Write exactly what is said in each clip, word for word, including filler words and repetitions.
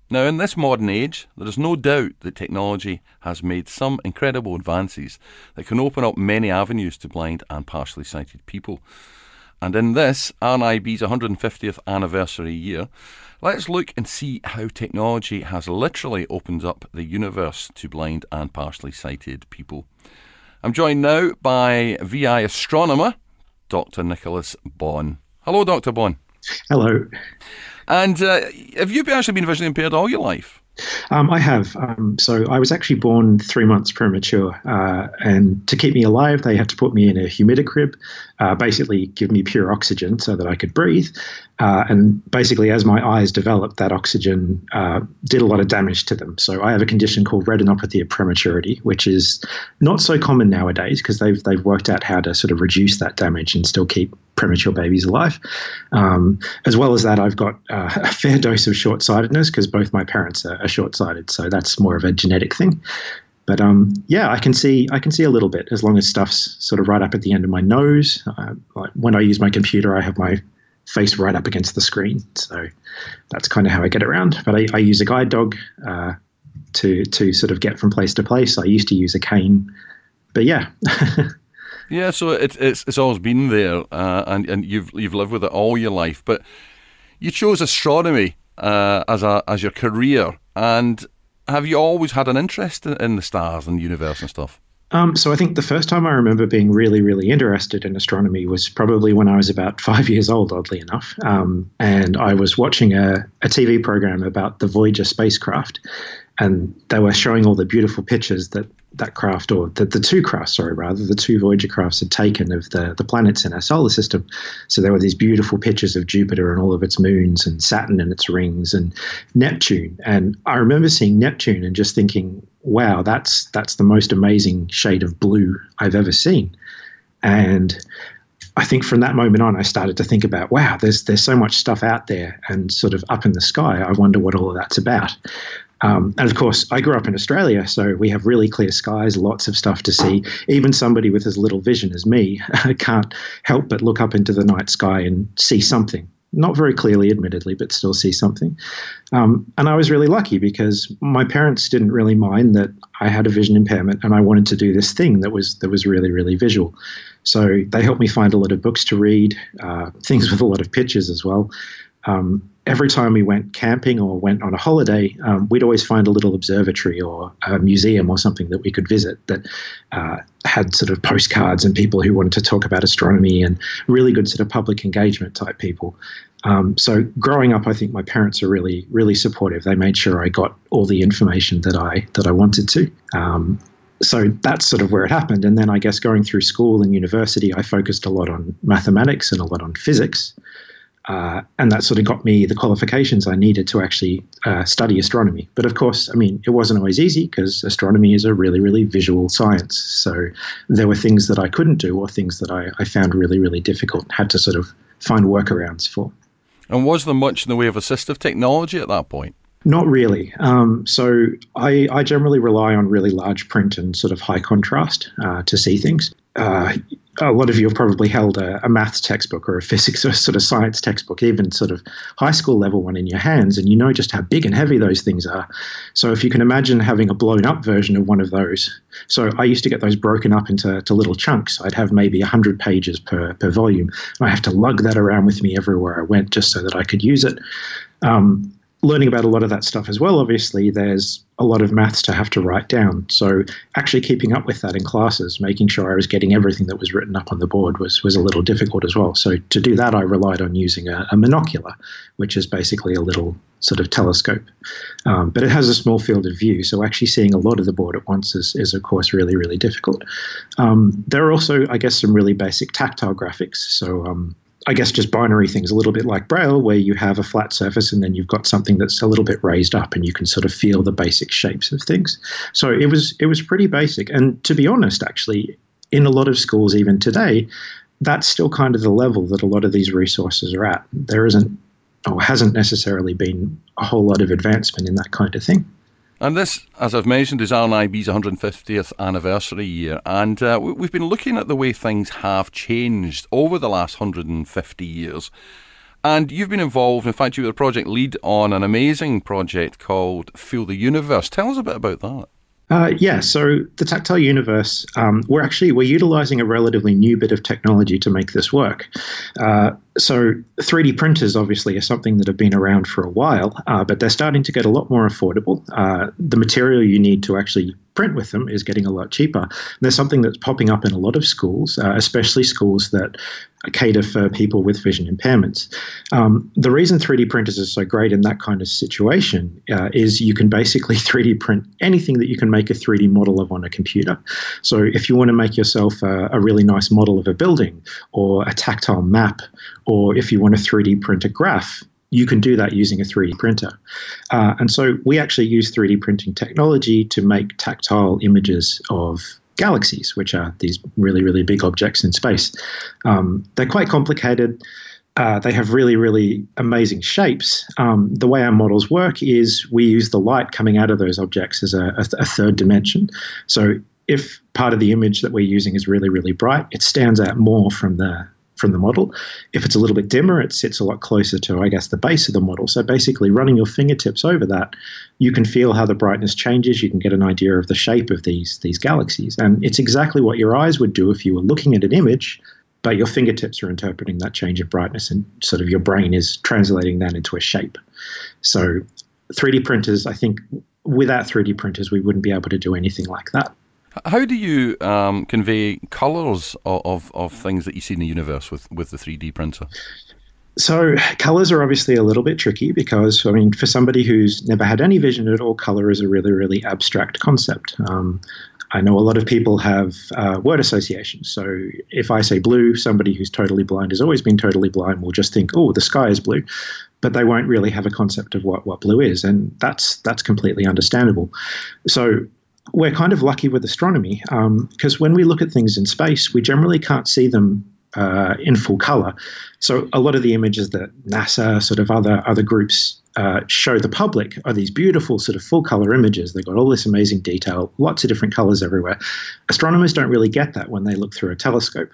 Now, in this modern age, there is no doubt that technology has made some incredible advances that can open up many avenues to blind and partially sighted people. And in this, R N I B's one hundred fiftieth anniversary year, let's look and see how technology has literally opened up the universe to blind and partially sighted people. I'm joined now by V I astronomer, Doctor Nicholas Bonn. Hello, Doctor Bonn. Hello. And uh, have you actually been visually impaired all your life? Um, I have. Um, so I was actually born three months premature. Uh, and to keep me alive, they had to put me in a humidicrib, uh, basically give me pure oxygen so that I could breathe. Uh, and basically, as my eyes developed, that oxygen uh, did a lot of damage to them. So I have a condition called retinopathy of prematurity, which is not so common nowadays because they've, they've worked out how to sort of reduce that damage and still keep premature babies alive. Um, as well as that, I've got uh, a fair dose of short-sightedness because both my parents are, are short-sighted, so that's more of a genetic thing. But um, yeah, I can see I can see a little bit as long as stuff's sort of right up at the end of my nose. Uh, like when I use my computer, I have my face right up against the screen, so that's kind of how I get around. But I, I use a guide dog uh, to to sort of get from place to place. I used to use a cane, but yeah. Yeah, so it, it's it's always been there, uh, and and you've you've lived with it all your life. But you chose astronomy uh, as a as your career, and have you always had an interest in, in the stars and the universe and stuff? Um, so I think the first time I remember being really, really interested in astronomy was probably when I was about five years old, oddly enough. Um, and I was watching a, a T V program about the Voyager spacecraft, and they were showing all the beautiful pictures that that craft, or the, the two crafts, sorry, rather, the two Voyager crafts had taken of the, the planets in our solar system. So there were these beautiful pictures of Jupiter and all of its moons, and Saturn and its rings, and Neptune. And I remember seeing Neptune and just thinking, wow, that's that's the most amazing shade of blue I've ever seen. And I think from that moment on, I started to think about, wow, there's there's so much stuff out there and sort of up in the sky. I wonder what all of that's about. Um, and of course, I grew up in Australia, so we have really clear skies, lots of stuff to see. Even somebody with as little vision as me can't help but look up into the night sky and see something. Not very clearly, admittedly, but still see something. Um, and I was really lucky because my parents didn't really mind that I had a vision impairment and I wanted to do this thing that was that was really, really visual. So they helped me find a lot of books to read, uh, things with a lot of pictures as well. Um, every time we went camping or went on a holiday, um, we'd always find a little observatory or a museum or something that we could visit that uh, had sort of postcards and people who wanted to talk about astronomy and really good sort of public engagement type people. Um, so growing up, I think my parents are really, really supportive. They made sure I got all the information that I that I wanted to. Um, so that's sort of where it happened. And then I guess going through school and university, I focused a lot on mathematics and a lot on physics. Uh, and that sort of got me the qualifications I needed to actually uh, study astronomy. But of course, I mean, it wasn't always easy because astronomy is a really, really visual science. So there were things that I couldn't do or things that I, I found really, really difficult, had to sort of find workarounds for. And was there much in the way of assistive technology at that point? Not really. Um, so I, I generally rely on really large print and sort of high contrast uh, to see things. Uh, a lot of you have probably held a, a maths textbook or a physics or sort of science textbook, even sort of high school level one in your hands, and you know just how big and heavy those things are. So if you can imagine having a blown up version of one of those. So I used to get those broken up into to little chunks. I'd have maybe one hundred pages per, per volume. And I have to lug that around with me everywhere I went just so that I could use it. Um, learning about a lot of that stuff as well, obviously, there's a lot of maths to have to write down. So actually keeping up with that in classes, making sure I was getting everything that was written up on the board was, was a little difficult as well. So to do that, I relied on using a, a monocular, which is basically a little sort of telescope. Um, but it has a small field of view, so actually seeing a lot of the board at once is, is of course, really, really difficult. Um, there are also, I guess, some really basic tactile graphics. So um, I guess just binary things, a little bit like Braille, where you have a flat surface and then you've got something that's a little bit raised up and you can sort of feel the basic shapes of things. So it was it was pretty basic. And to be honest, actually, in a lot of schools even today, that's still kind of the level that a lot of these resources are at. There isn't or hasn't necessarily been a whole lot of advancement in that kind of thing. And this, as I've mentioned, is R N I B's one hundred fiftieth anniversary year. And uh, we've been looking at the way things have changed over the last one hundred fifty years. And you've been involved, in fact, you were the project lead on an amazing project called Feel the Universe. Tell us a bit about that. Uh, yeah, so the Tactile Universe, um, we're actually, we're utilizing a relatively new bit of technology to make this work. Uh, so three D printers obviously are something that have been around for a while, uh, but they're starting to get a lot more affordable. Uh, the material you need to actually print with them is getting a lot cheaper. And there's something that's popping up in a lot of schools, uh, especially schools that cater for people with vision impairments. Um, the reason three D printers are so great in that kind of situation uh, is you can basically three D print anything that you can make a three D model of on a computer. So if you want to make yourself a, a really nice model of a building or a tactile map, or if you want to three D print a graph, you can do that using a three D printer. Uh, and so we actually use three D printing technology to make tactile images of galaxies, which are these really, really big objects in space. Um, they're quite complicated. Uh, they have really, really amazing shapes. Um, the way our models work is we use the light coming out of those objects as a, a, a third dimension. So if part of the image that we're using is really, really bright, it stands out more from the from the model. If it's a little bit dimmer, it sits a lot closer to, I guess, the base of the model. So basically running your fingertips over that, you can feel how the brightness changes. You can get an idea of the shape of these, these galaxies. And it's exactly what your eyes would do if you were looking at an image, but your fingertips are interpreting that change of brightness and sort of your brain is translating that into a shape. So three D printers, I think without three D printers, we wouldn't be able to do anything like that. How do you um, convey colours of, of, of things that you see in the universe with, with the three D printer? So colours are obviously a little bit tricky because, I mean, for somebody who's never had any vision at all, colour is a really, really abstract concept. Um, I know a lot of people have uh, word associations. So if I say blue, somebody who's totally blind, has always been totally blind, will just think, oh, the sky is blue. But they won't really have a concept of what, what blue is. And that's that's completely understandable. So we're kind of lucky with astronomy because um, when we look at things in space, we generally can't see them uh, in full color. So a lot of the images that NASA, sort of other other groups uh, show the public are these beautiful sort of full color images. They've got all this amazing detail, lots of different colors everywhere. Astronomers don't really get that when they look through a telescope.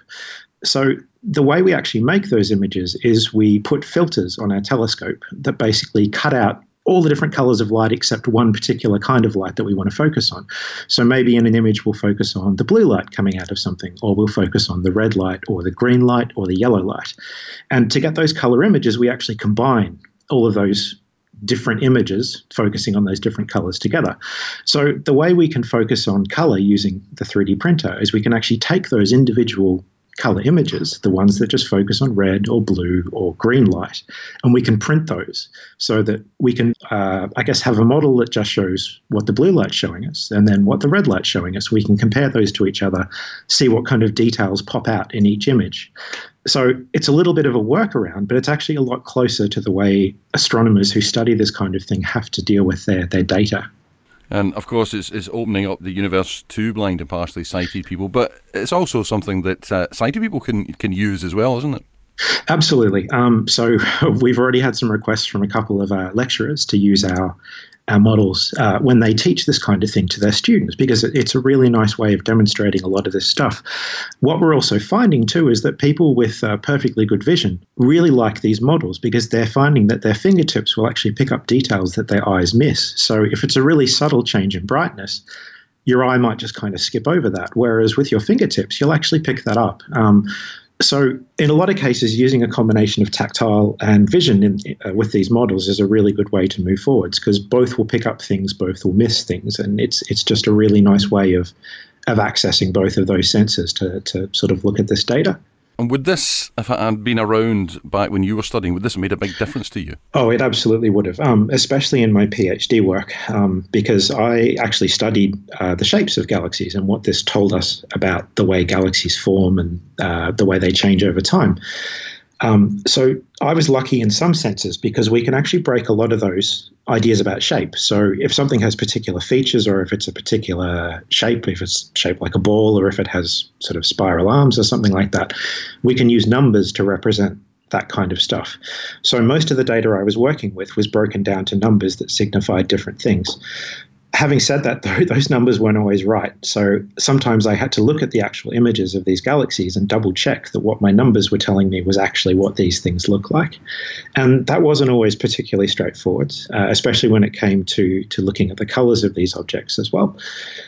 So the way we actually make those images is we put filters on our telescope that basically cut out all the different colors of light except one particular kind of light that we want to focus on. So maybe in an image we'll focus on the blue light coming out of something, or we'll focus on the red light or the green light or the yellow light. And to get those color images, we actually combine all of those different images focusing on those different colors together. So the way we can focus on color using the three D printer is we can actually take those individual color images, the ones that just focus on red or blue or green light, and we can print those so that we can, uh, I guess, have a model that just shows what the blue light's showing us and then what the red light's showing us. We can compare those to each other, see what kind of details pop out in each image. So it's a little bit of a workaround, but it's actually a lot closer to the way astronomers who study this kind of thing have to deal with their, their data. And of course, it's, it's opening up the universe to blind and partially sighted people, but it's also something that uh, sighted people can can use as well, isn't it? Absolutely. Um, so we've already had some requests from a couple of our lecturers to use our our models uh, when they teach this kind of thing to their students, because it, it's a really nice way of demonstrating a lot of this stuff. What we're also finding too is that people with uh, perfectly good vision really like these models because they're finding that their fingertips will actually pick up details that their eyes miss. So if it's a really subtle change in brightness, your eye might just kind of skip over that, whereas with your fingertips, you'll actually pick that up. Um, So in a lot of cases, using a combination of tactile and vision in, uh, with these models is a really good way to move forwards because both will pick up things, both will miss things. And it's it's just a really nice way of of accessing both of those senses to, to sort of look at this data. And would this, if it had been around back when you were studying, would this have made a big difference to you? Oh, it absolutely would have, um, especially in my PhD work, um, because I actually studied uh, the shapes of galaxies and what this told us about the way galaxies form and uh, the way they change over time. Um, so I was lucky in some senses because we can actually break a lot of those ideas about shape. So if something has particular features or if it's a particular shape, if it's shaped like a ball or if it has sort of spiral arms or something like that, we can use numbers to represent that kind of stuff. So most of the data I was working with was broken down to numbers that signified different things. having said that, though, those numbers weren't always right. So sometimes I had to look at the actual images of these galaxies and double check that what my numbers were telling me was actually what these things look like. And that wasn't always particularly straightforward, uh, especially when it came to, to looking at the colors of these objects as well.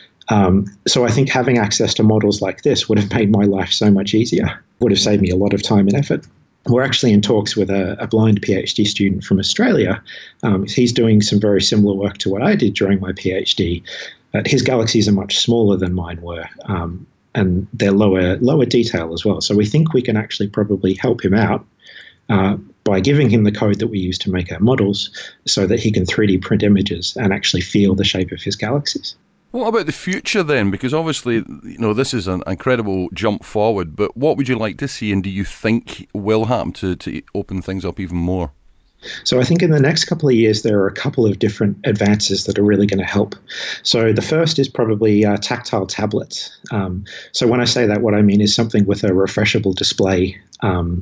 Um, so I think having access to models like this would have made my life so much easier, would have saved me a lot of time and effort. We're actually in talks with a, a blind PhD student from Australia. Um, he's doing some very similar work to what I did during my PhD. But his galaxies are much smaller than mine were, um, and they're lower lower detail as well. So we think we can actually probably help him out uh, by giving him the code that we use to make our models so that he can three D print images and actually feel the shape of his galaxies. What about the future then? Because obviously, you know, this is an incredible jump forward, but what would you like to see, and do you think will happen to, to open things up even more? So I think in the next couple of years, there are a couple of different advances that are really going to help. So the first is probably uh, tactile tablets. Um, so when I say that, what I mean is something with a refreshable display. Um,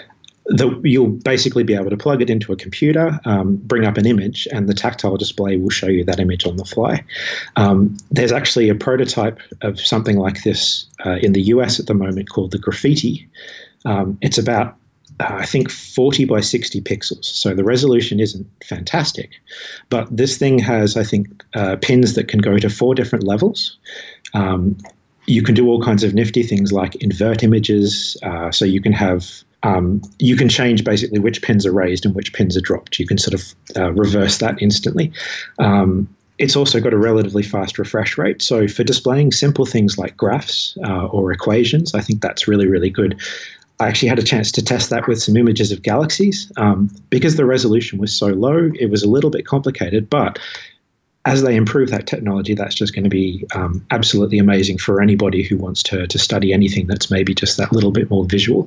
that you'll basically be able to plug it into a computer, um, bring up an image, and the tactile display will show you that image on the fly. Um, there's actually a prototype of something like this uh, in the U S at the moment called the Graffiti. Um, it's about, uh, I think, forty by sixty pixels. So the resolution isn't fantastic, but this thing has, I think, uh, pins that can go to four different levels. Um, you can do all kinds of nifty things like invert images, uh, so you can have Um, you can change basically which pins are raised and which pins are dropped. You can sort of uh, reverse that instantly. Um, it's also got a relatively fast refresh rate. So for displaying simple things like graphs uh, or equations, I think that's really, really good. I actually had a chance to test that with some images of galaxies. Um, because the resolution was so low, it was a little bit complicated, but as they improve that technology, that's just going to be um, absolutely amazing for anybody who wants to, to study anything that's maybe just that little bit more visual.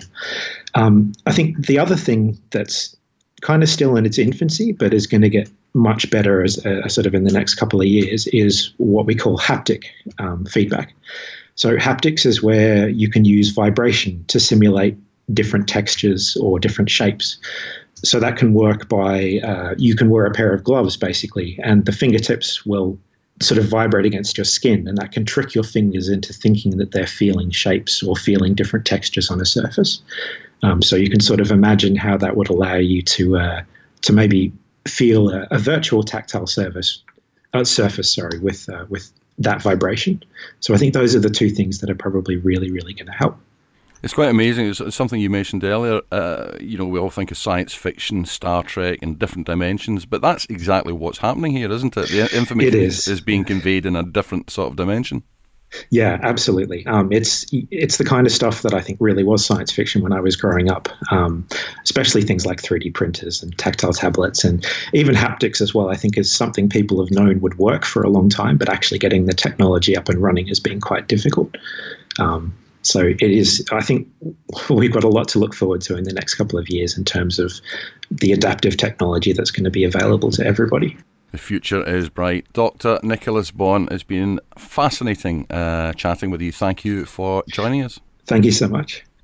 Um, I think the other thing that's kind of still in its infancy, but is going to get much better as uh, sort of in the next couple of years, is what we call haptic um, feedback. So haptics is where you can use vibration to simulate different textures or different shapes. So that can work by, uh, you can wear a pair of gloves basically, and the fingertips will sort of vibrate against your skin, and that can trick your fingers into thinking that they're feeling shapes or feeling different textures on a surface. Um, so you can sort of imagine how that would allow you to uh, to maybe feel a, a virtual tactile surface, uh, surface, sorry, with uh, with that vibration. So I think those are the two things that are probably really, really going to help. It's quite amazing. It's something you mentioned earlier. Uh, you know, we all think of science fiction, Star Trek, and different dimensions, but that's exactly what's happening here, isn't it? The information it is. Is, is being conveyed in a different sort of dimension. Yeah, absolutely. Um, it's it's the kind of stuff that I think really was science fiction when I was growing up, um, especially things like three D printers and tactile tablets, and even haptics as well. I think is something people have known would work for a long time, but actually getting the technology up and running has been quite difficult. Um, So it is, I think we've got a lot to look forward to in the next couple of years in terms of the adaptive technology that's going to be available to everybody. The future is bright. Doctor Nicholas Bourne, it's been fascinating uh, chatting with you. Thank you for joining us. Thank you so much.